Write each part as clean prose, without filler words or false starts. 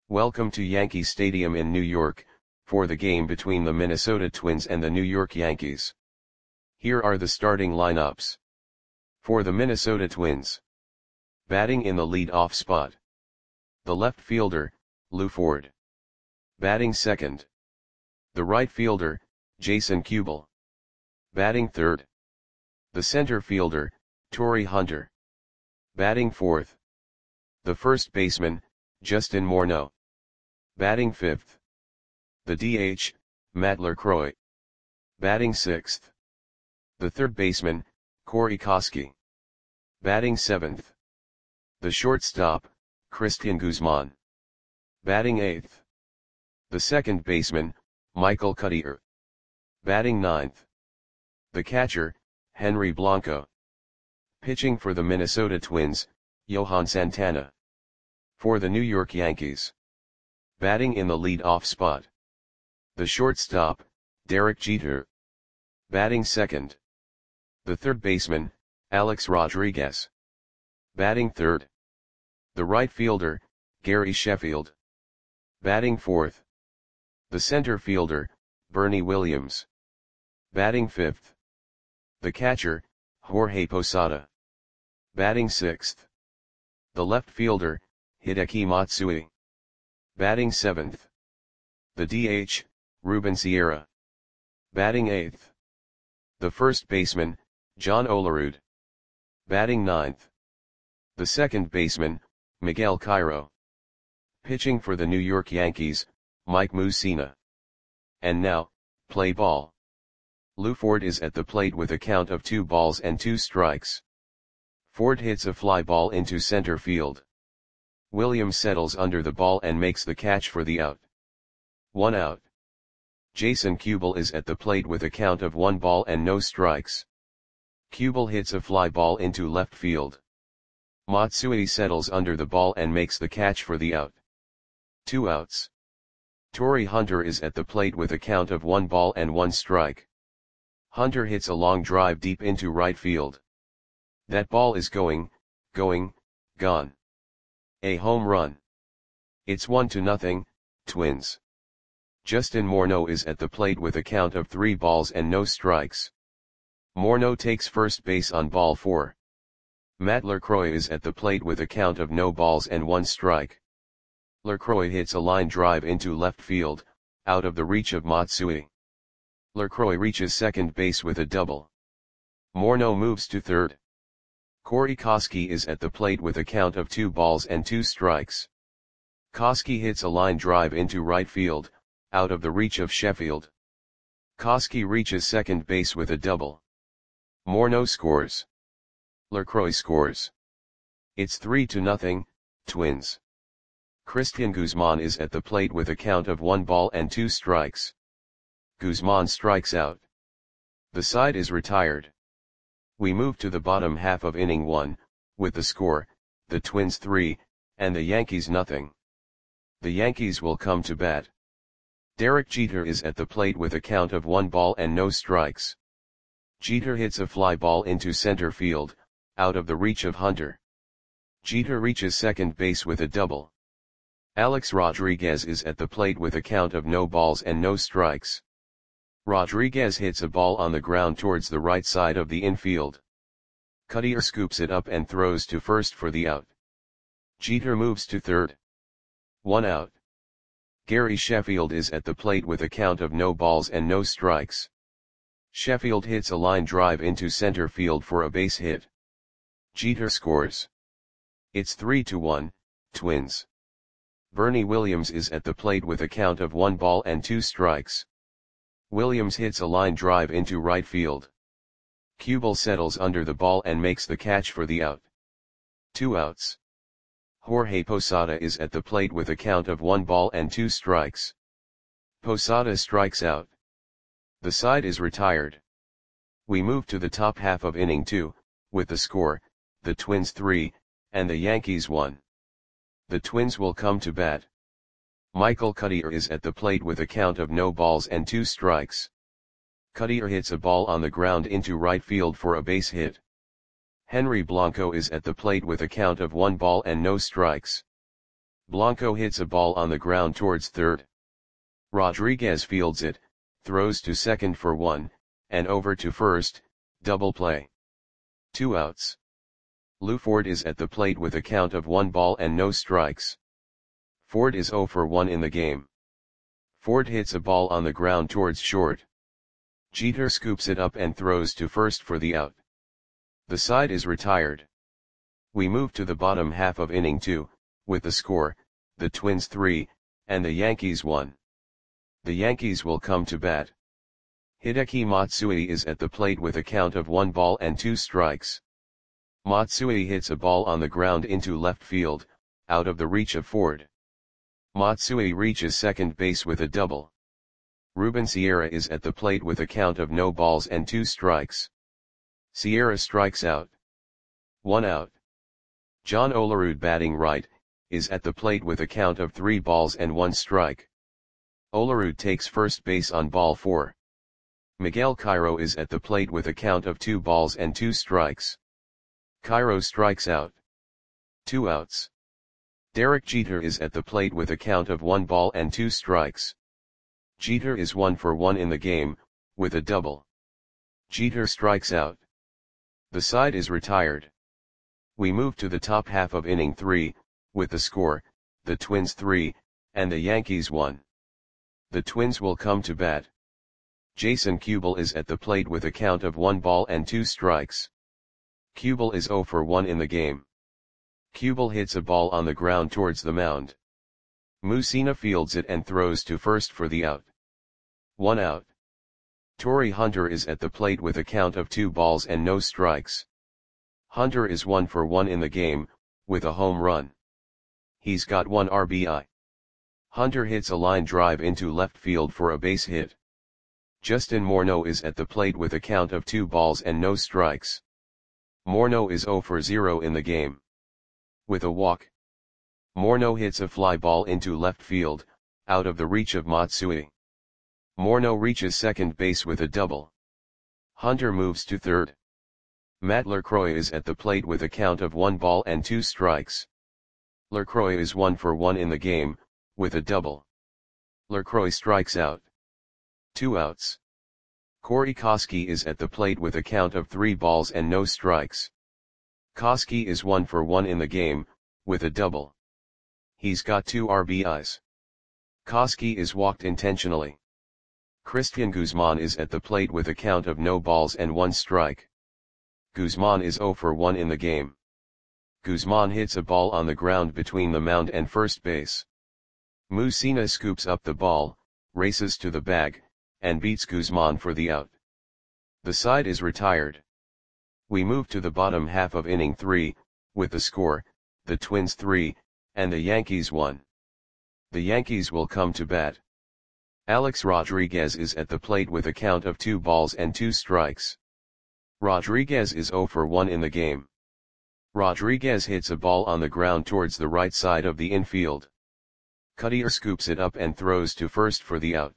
Welcome to Yankee Stadium in New York, for the game between the Minnesota Twins and the New York Yankees. Here are the starting lineups. For the Minnesota Twins. Batting in the lead-off spot. The left fielder, Lew Ford. Batting second. The right fielder, Jason Kubel. Batting third. The center fielder, Torii Hunter. Batting fourth. The first baseman, Justin Morneau. Batting fifth. The DH, Matt LaCroix. Batting sixth. The third baseman, Corey Koskie. Batting seventh. The shortstop, Cristian Guzman. Batting eighth. The second baseman, Michael Cuddyer. Batting ninth. The catcher, Henry Blanco. Pitching for the Minnesota Twins, Johan Santana. For the New York Yankees. Batting in the lead-off spot. The shortstop, Derek Jeter. Batting second. The third baseman, Alex Rodriguez. Batting third. The right fielder, Gary Sheffield. Batting fourth. The center fielder, Bernie Williams. Batting fifth. The catcher, Jorge Posada. Batting sixth. The left fielder, Hideki Matsui. Batting seventh. The DH, Ruben Sierra. Batting eighth. The first baseman, John Olerud. Batting ninth. The second baseman, Miguel Cairo. Pitching for the New York Yankees, Mike Mussina. And now, play ball. Lew Ford is at the plate with a count of 2-2. Ford hits a fly ball into center field. Williams settles under the ball and makes the catch for the out. 1 out. Jason Kubel is at the plate with a count of 1-0. Kubel hits a fly ball into left field. Matsui settles under the ball and makes the catch for the out. 2 outs. Torii Hunter is at the plate with a count of 1-1. Hunter hits a long drive deep into right field. That ball is gone. A home run. It's 1-0, Twins. Justin Morneau is at the plate with a count of 3-0. Morneau takes first base on ball 4. Matt LaCroix is at the plate with a count of no balls and 1 strike. LaCroix hits a line drive into left field, out of the reach of Matsui. LaCroix reaches second base with a double. Morneau moves to third. Corey Koskie is at the plate with a count of 2-2. Koskie hits a line drive into right field, out of the reach of Sheffield. Koskie reaches second base with a double. Morneau scores. LaCroix scores. It's 3-0, Twins. Cristian Guzman is at the plate with a count of 1-2. Guzman strikes out. The side is retired. We move to the bottom half of inning 1, with the score, the Twins 3, and the Yankees nothing. The Yankees will come to bat. Derek Jeter is at the plate with a count of 1-0. Jeter hits a fly ball into center field, out of the reach of Hunter. Jeter reaches second base with a double. Alex Rodriguez is at the plate with a count of no balls and no strikes. Rodriguez hits a ball on the ground towards the right side of the infield. Cuddyer scoops it up and throws to first for the out. Jeter moves to third. 1 out. Gary Sheffield is at the plate with a count of no balls and no strikes. Sheffield hits a line drive into center field for a base hit. Jeter scores. It's 3-1, Twins. Bernie Williams is at the plate with a count of 1-2. Williams hits a line drive into right field. Kubel settles under the ball and makes the catch for the out. 2 outs. Jorge Posada is at the plate with a count of 1-2. Posada strikes out. The side is retired. We move to the top half of inning 2, with the score, the Twins 3, and the Yankees 1. The Twins will come to bat. Michael Cuddyer is at the plate with a count of no balls and 2 strikes. Cuddyer hits a ball on the ground into right field for a base hit. Henry Blanco is at the plate with a count of 1 ball and no strikes. Blanco hits a ball on the ground towards third. Rodriguez fields it, throws to second for 1, and over to first, double play. 2 outs. Lou Ford is at the plate with a count of 1 ball and no strikes. Ford is 0 for 1 in the game. Ford hits a ball on the ground towards short. Jeter scoops it up and throws to first for the out. The side is retired. We move to the bottom half of inning 2, with the score, the Twins 3, and the Yankees 1. The Yankees will come to bat. Hideki Matsui is at the plate with a count of 1 ball and 2 strikes. Matsui hits a ball on the ground into left field, out of the reach of Ford. Matsui reaches second base with a double. Ruben Sierra is at the plate with a count of no balls and 2 strikes. Sierra strikes out. 1 out. John Olerud, batting right, is at the plate with a count of 3 balls and 1 strike. Olerud takes first base on ball 4. Miguel Cairo is at the plate with a count of 2 balls and 2 strikes. Cairo strikes out. 2 outs. Derek Jeter is at the plate with a count of 1 ball and 2 strikes. Jeter is 1 for 1 in the game, with a double. Jeter strikes out. The side is retired. We move to the top half of inning 3, with the score, the Twins 3, and the Yankees 1. The Twins will come to bat. Jason Kubel is at the plate with a count of 1 ball and 2 strikes. Kubel is 0 for 1 in the game. Kubel hits a ball on the ground towards the mound. Mussina fields it and throws to first for the out. 1 out. Torrey Hunter is at the plate with a count of 2 balls and no strikes. Hunter is 1 for 1 in the game, with a home run. He's got 1 RBI. Hunter hits a line drive into left field for a base hit. Justin Morneau is at the plate with a count of 2 balls and no strikes. Morneau is 0 for 0 in the game. With a walk. Morneau hits a fly ball into left field, out of the reach of Matsui. Morneau reaches second base with a double. Hunter moves to third. Matt LaCroix is at the plate with a count of 1 ball and 2 strikes. LaCroix is 1 for 1 in the game, with a double. LaCroix strikes out. 2 outs. Corey Koskie is at the plate with a count of 3 balls and no strikes. Koskie is 1 for 1 in the game, with a double. He's got 2 RBIs. Koskie is walked intentionally. Christian Guzman is at the plate with a count of no balls and 1 strike. Guzman is 0 for 1 in the game. Guzman hits a ball on the ground between the mound and first base. Mussina scoops up the ball, races to the bag, and beats Guzman for the out. The side is retired. We move to the bottom half of inning 3, with the score, the Twins 3, and the Yankees 1. The Yankees will come to bat. Alex Rodriguez is at the plate with a count of 2 balls and 2 strikes. Rodriguez is 0 for 1 in the game. Rodriguez hits a ball on the ground towards the right side of the infield. Cuttier scoops it up and throws to first for the out.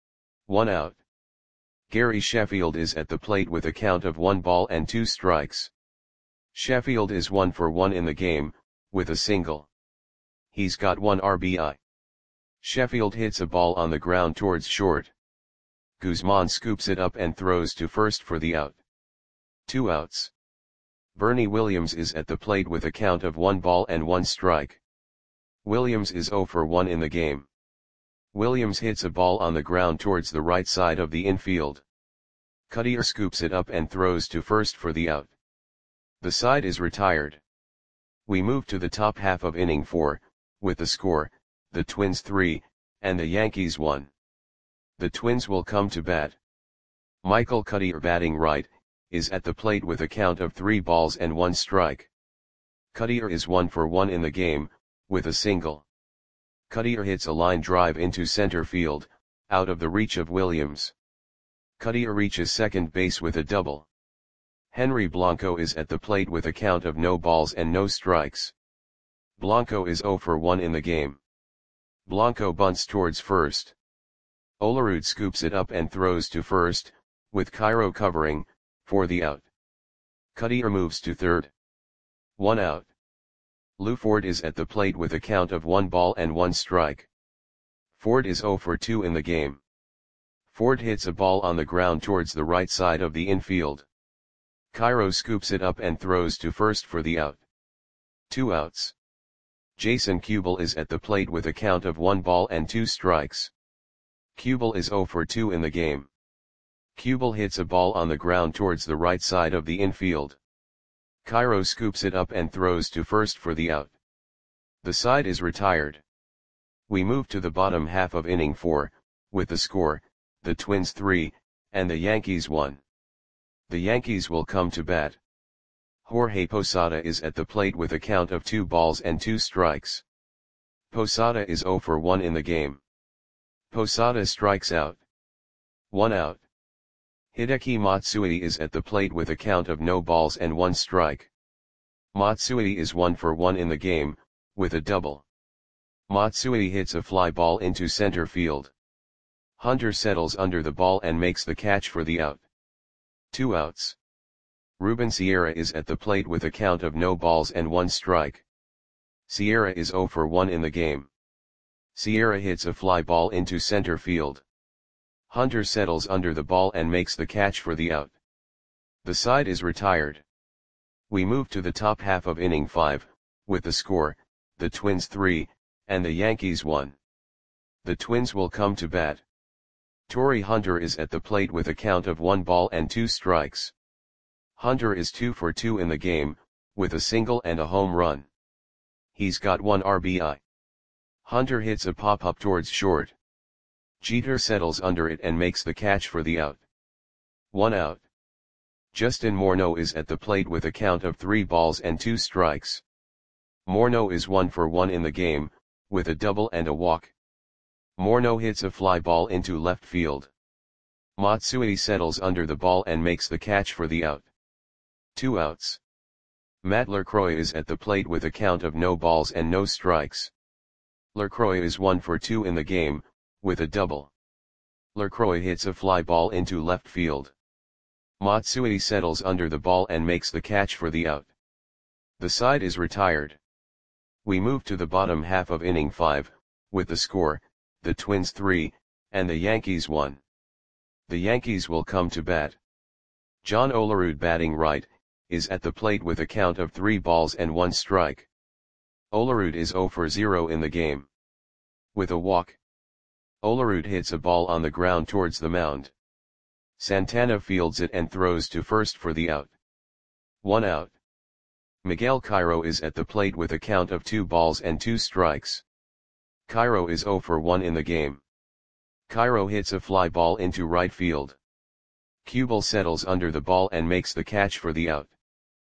1 out. Gary Sheffield is at the plate with a count of 1 ball and 2 strikes. Sheffield is 1 for 1 in the game, with a single. He's got 1 RBI. Sheffield hits a ball on the ground towards short. Guzman scoops it up and throws to first for the out. 2 outs. Bernie Williams is at the plate with a count of 1 ball and 1 strike. Williams is 0 for 1 in the game. Williams hits a ball on the ground towards the right side of the infield. Cuttier scoops it up and throws to first for the out. The side is retired. We move to the top half of inning 4, with the score, the Twins 3, and the Yankees 1. The Twins will come to bat. Michael Cuttier, batting right, is at the plate with a count of 3 balls and 1 strike. Cuttier is 1 for 1 in the game, with a single. Cuttier hits a line drive into center field, out of the reach of Williams. Cuttier reaches second base with a double. Henry Blanco is at the plate with a count of no balls and no strikes. Blanco is 0 for 1 in the game. Blanco bunts towards first. Olerud scoops it up and throws to first, with Cairo covering, for the out. Cuttier moves to third. 1 out. Lou Ford is at the plate with a count of 1 ball and 1 strike. Ford is 0 for 2 in the game. Ford hits a ball on the ground towards the right side of the infield. Cairo scoops it up and throws to first for the out. 2 outs. Jason Kubel is at the plate with a count of 1 ball and 2 strikes. Kubel is 0 for 2 in the game. Kubel hits a ball on the ground towards the right side of the infield. Cairo scoops it up and throws to first for the out. The side is retired. We move to the bottom half of inning 4, with the score, the Twins 3, and the Yankees 1. The Yankees will come to bat. Jorge Posada is at the plate with a count of 2 balls and 2 strikes. Posada is 0 for 1 in the game. Posada strikes out. 1 out. Hideki Matsui is at the plate with a count of no balls and 1 strike. Matsui is 1 for 1 in the game, with a double. Matsui hits a fly ball into center field. Hunter settles under the ball and makes the catch for the out. 2 outs. Ruben Sierra is at the plate with a count of no balls and 1 strike. Sierra is 0 for 1 in the game. Sierra hits a fly ball into center field. Hunter settles under the ball and makes the catch for the out. The side is retired. We move to the top half of inning 5, with the score, the Twins 3, and the Yankees 1. The Twins will come to bat. Torrey Hunter is at the plate with a count of 1 ball and 2 strikes. Hunter is 2 for 2 in the game, with a single and a home run. He's got 1 RBI. Hunter hits a pop-up towards short. Jeter settles under it and makes the catch for the out. 1 out. Justin Morneau is at the plate with a count of 3 balls and 2 strikes. Morneau is 1 for 1 in the game, with a double and a walk. Morneau hits a fly ball into left field. Matsui settles under the ball and makes the catch for the out. 2 outs. Matt LaCroix is at the plate with a count of no balls and no strikes. LaCroix is 1 for 2 in the game, with a double. LaCroix hits a fly ball into left field. Matsui settles under the ball and makes the catch for the out. The side is retired. We move to the bottom half of inning 5, with the score, the Twins 3, and the Yankees 1. The Yankees will come to bat. John Olerud, batting right, is at the plate with a count of 3 balls and 1 strike. Olerud is 0 for 0 in the game. With a walk. Olerud hits a ball on the ground towards the mound. Santana fields it and throws to first for the out. 1 out. Miguel Cairo is at the plate with a count of 2 balls and 2 strikes. Cairo is 0 for 1 in the game. Cairo hits a fly ball into right field. Kubel settles under the ball and makes the catch for the out.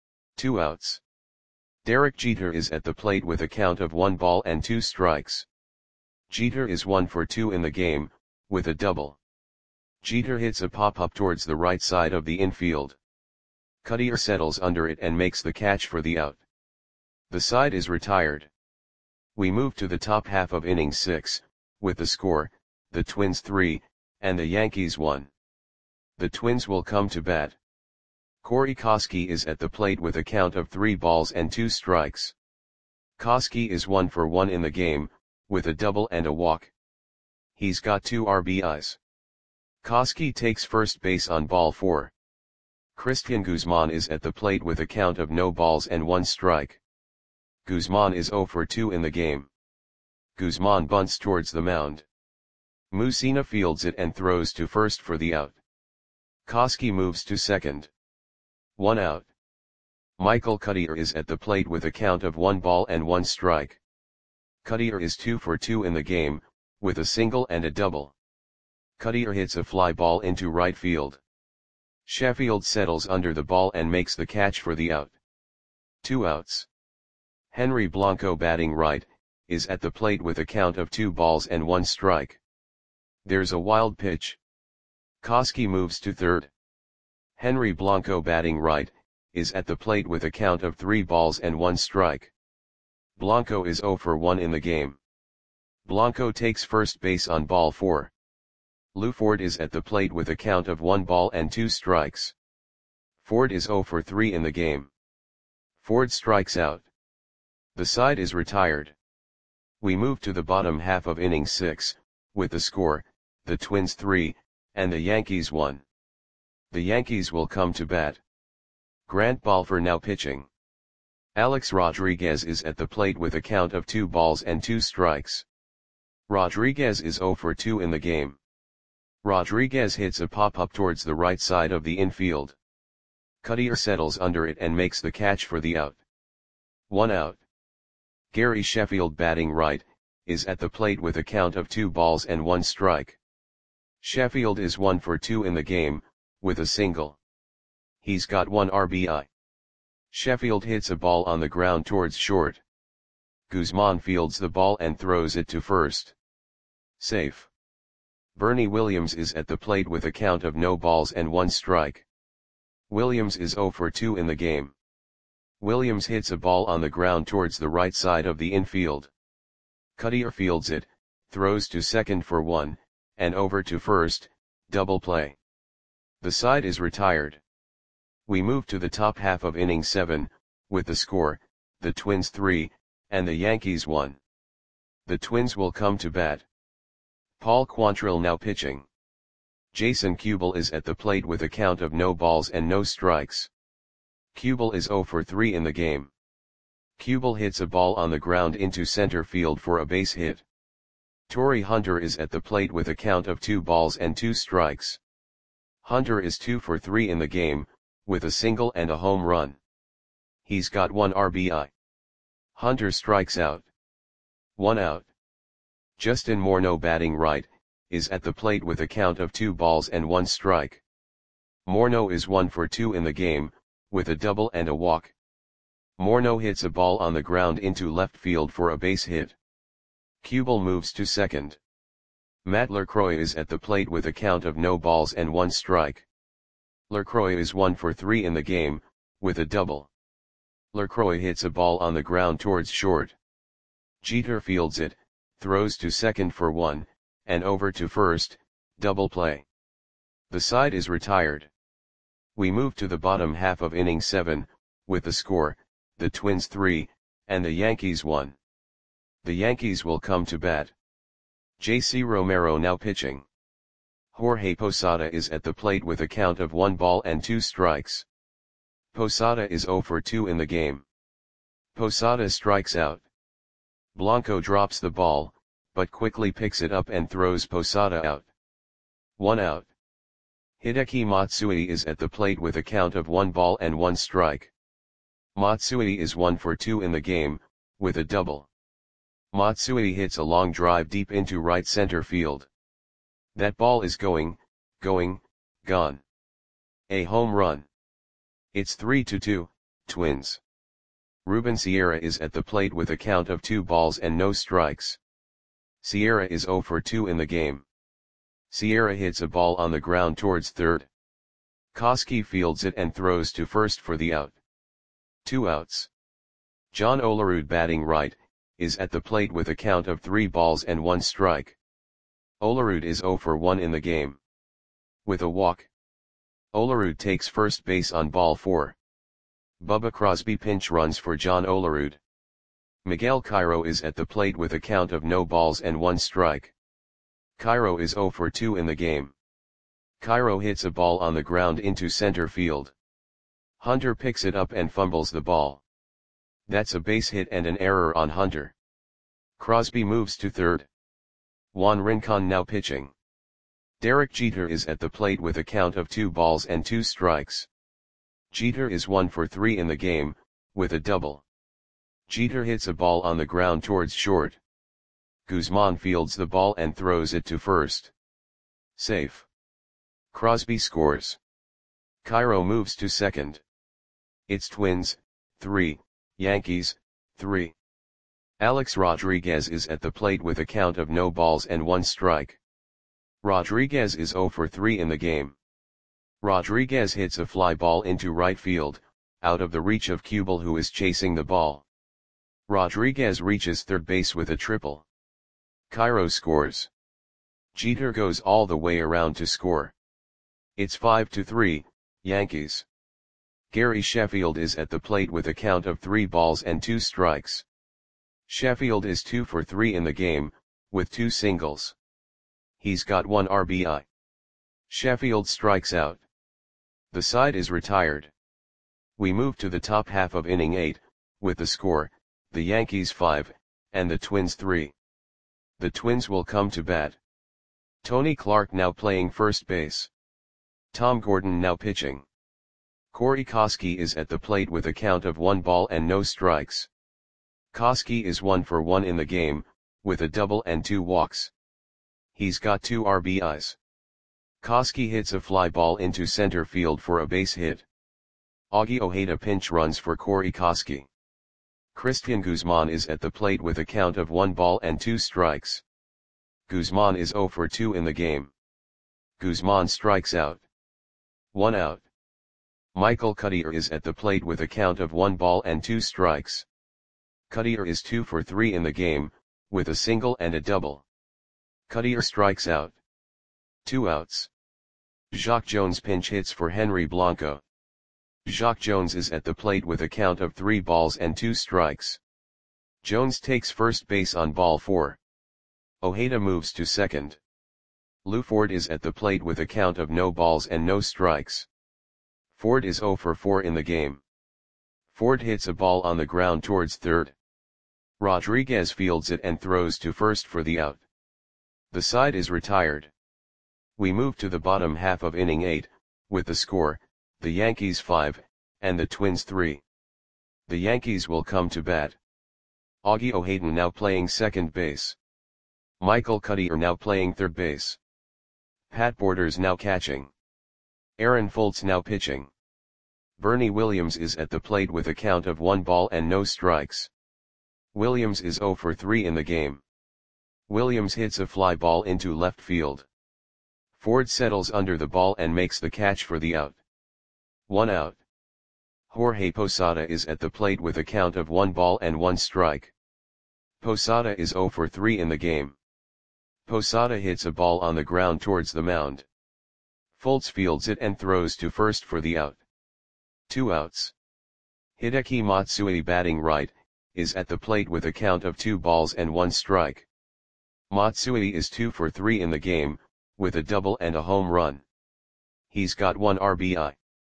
2 outs. Derek Jeter is at the plate with a count of 1 ball and 2 strikes. Jeter is 1 for 2 in the game, with a double. Jeter hits a pop-up towards the right side of the infield. Cuddyer settles under it and makes the catch for the out. The side is retired. We move to the top half of inning 6, with the score, the Twins 3, and the Yankees 1. The Twins will come to bat. Corey Koskie is at the plate with a count of 3 balls and 2 strikes. Koskie is 1 for 1 in the game, with a double and a walk. He's got 2 RBIs. Koskie takes first base on ball 4. Christian Guzman is at the plate with a count of no balls and 1 strike. Guzman is 0 for 2 in the game. Guzman bunts towards the mound. Mussina fields it and throws to first for the out. Koskie moves to second. 1 out. Michael Cuddyer is at the plate with a count of 1 ball and 1 strike. Cuddyer is 2 for 2 in the game, with a single and a double. Cuddyer hits a fly ball into right field. Sheffield settles under the ball and makes the catch for the out. 2 outs. Henry Blanco, batting right, is at the plate with a count of 2 balls and 1 strike. There's a wild pitch. Koskie moves to third. Henry Blanco, batting right, is at the plate with a count of 3 balls and 1 strike. Blanco is 0 for 1 in the game. Blanco takes first base on ball 4. Lou Ford is at the plate with a count of 1 ball and 2 strikes. Ford is 0 for 3 in the game. Ford strikes out. The side is retired. We move to the bottom half of inning 6, with the score, the Twins 3, and the Yankees 1. The Yankees will come to bat. Grant Balfour now pitching. Alex Rodriguez is at the plate with a count of 2 balls and 2 strikes. Rodriguez is 0 for 2 in the game. Rodriguez hits a pop-up towards the right side of the infield. Cutter settles under it and makes the catch for the out. 1 out. Gary Sheffield batting right, is at the plate with a count of 2 balls and 1 strike. Sheffield is 1 for 2 in the game, with a single. He's got 1 RBI. Sheffield hits a ball on the ground towards short. Guzman fields the ball and throws it to first. Safe. Bernie Williams is at the plate with a count of no balls and 1 strike. Williams is 0 for 2 in the game. Williams hits a ball on the ground towards the right side of the infield. Cutter fields it, throws to second for 1, and over to first, double play. The side is retired. We move to the top half of inning 7, with the score, the Twins 3, and the Yankees 1. The Twins will come to bat. Paul Quantrill now pitching. Jason Kubel is at the plate with a count of no balls and no strikes. Kubel is 0 for 3 in the game. Kubel hits a ball on the ground into center field for a base hit. Torii Hunter is at the plate with a count of 2 balls and 2 strikes. Hunter is 2 for 3 in the game, with a single and a home run. He's got 1 RBI. Hunter strikes out. 1 out. Justin Morneau batting right, is at the plate with a count of 2 balls and 1 strike. Morneau is 1 for 2 in the game, with a double and a walk. Morneau hits a ball on the ground into left field for a base hit. Kubel moves to second. Matt LaCroix is at the plate with a count of no balls and 1 strike. LaCroix is 1 for 3 in the game, with a double. LaCroix hits a ball on the ground towards short. Jeter fields it, throws to second for 1, and over to first, double play. The side is retired. We move to the bottom half of inning 7, with the score, the Twins 3, and the Yankees 1. The Yankees will come to bat. J.C. Romero now pitching. Jorge Posada is at the plate with a count of 1 ball and 2 strikes. Posada is 0 for 2 in the game. Posada strikes out. Blanco drops the ball, but quickly picks it up and throws Posada out. 1 out. Hideki Matsui is at the plate with a count of 1 ball and 1 strike. Matsui is 1 for 2 in the game, with a double. Matsui hits a long drive deep into right center field. That ball is gone. A home run. It's 3-2, Twins. Ruben Sierra is at the plate with a count of 2 balls and no strikes. Sierra is 0 for 2 in the game. Sierra hits a ball on the ground towards third. Koski fields it and throws to first for the out. 2 outs. John Olerud batting right, is at the plate with a count of 3 balls and 1 strike. Olerud is 0 for 1 in the game. With a walk. Olerud takes first base on ball 4. Bubba Crosby pinch runs for John Olerud. Miguel Cairo is at the plate with a count of no balls and 1 strike. Cairo is 0 for 2 in the game. Cairo hits a ball on the ground into center field. Hunter picks it up and fumbles the ball. That's a base hit and an error on Hunter. Crosby moves to third. Juan Rincon now pitching. Derek Jeter is at the plate with a count of 2 balls and 2 strikes. Jeter is 1 for 3 in the game, with a double. Jeter hits a ball on the ground towards short. Guzman fields the ball and throws it to first. Safe. Crosby scores. Cairo moves to second. It's Twins, 3, Yankees, 3. Alex Rodriguez is at the plate with a count of no balls and 1 strike. Rodriguez is 0 for 3 in the game. Rodriguez hits a fly ball into right field, out of the reach of Kubel who is chasing the ball. Rodriguez reaches third base with a triple. Cairo scores. Jeter goes all the way around to score. It's 5-3, Yankees. Gary Sheffield is at the plate with a count of 3 balls and 2 strikes. Sheffield is 2 for 3 in the game, with 2 singles. He's got 1 RBI. Sheffield strikes out. The side is retired. We move to the top half of inning 8, with the score, the Yankees 5, and the Twins 3. The Twins will come to bat. Tony Clark now playing first base. Tom Gordon now pitching. Corey Koskie is at the plate with a count of 1 ball and no strikes. Koskie is 1 for 1 in the game, with a double and 2 walks. He's got 2 RBIs. Koskie hits a fly ball into center field for a base hit. Augie Ojeda pinch runs for Corey Koskie. Christian Guzman is at the plate with a count of 1 ball and 2 strikes. Guzman is 0 for 2 in the game. Guzman strikes out. 1 out. Michael Cuddyer is at the plate with a count of 1 ball and 2 strikes. Cuddyer is 2 for 3 in the game, with a single and a double. Cuddyer strikes out. 2 outs. Jacque Jones pinch hits for Henry Blanco. Jacque Jones is at the plate with a count of 3 balls and 2 strikes. Jones takes first base on ball 4. Ojeda moves to second. Lou Ford is at the plate with a count of no balls and no strikes. Ford is 0 for 4 in the game. Ford hits a ball on the ground towards third. Rodriguez fields it and throws to first for the out. The side is retired. We move to the bottom half of inning 8, with the score, the Yankees 5, and the Twins 3. The Yankees will come to bat. Augie Ojeda now playing second base. Michael Cuddyer now playing third base. Pat Borders now catching. Aaron Foltz now pitching. Bernie Williams is at the plate with a count of 1 ball and no strikes. Williams is 0 for 3 in the game. Williams hits a fly ball into left field. Ford settles under the ball and makes the catch for the out. 1 out. Jorge Posada is at the plate with a count of 1 ball and 1 strike. Posada is 0 for 3 in the game. Posada hits a ball on the ground towards the mound. Foltz fields it and throws to first for the out. 2 outs. Hideki Matsui batting right, is at the plate with a count of 2 balls and 1 strike. Matsui is 2 for 3 in the game, with a double and a home run. He's got 1 RBI.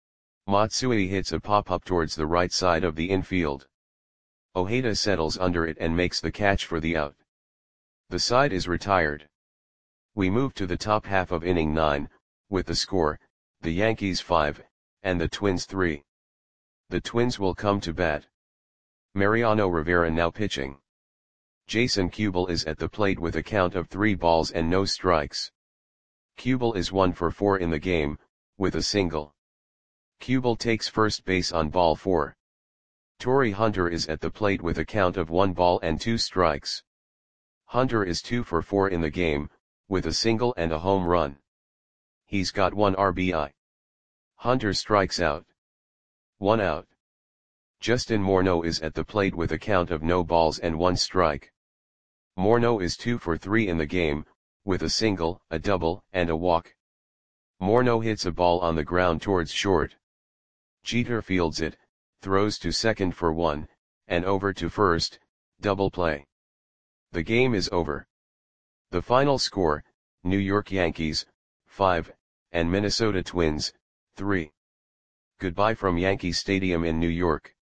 Matsui hits a pop-up towards the right side of the infield. Ojeda settles under it and makes the catch for the out. The side is retired. We move to the top half of inning 9, with the score, the Yankees 5, and the Twins 3. The Twins will come to bat. Mariano Rivera now pitching. Jason Kubel is at the plate with a count of 3 balls and no strikes. Kubel is 1 for 4 in the game, with a single. Kubel takes first base on ball 4. Torrey Hunter is at the plate with a count of 1 ball and 2 strikes. Hunter is 2 for 4 in the game, with a single and a home run. He's got 1 RBI. Hunter strikes out. 1 out. Justin Morneau is at the plate with a count of no balls and 1 strike. Morneau is 2 for 3 in the game, with a single, a double, and a walk. Morneau hits a ball on the ground towards short. Jeter fields it, throws to second for 1, and over to first, double play. The game is over. The final score, New York Yankees, 5, and Minnesota Twins, 3. Goodbye from Yankee Stadium in New York.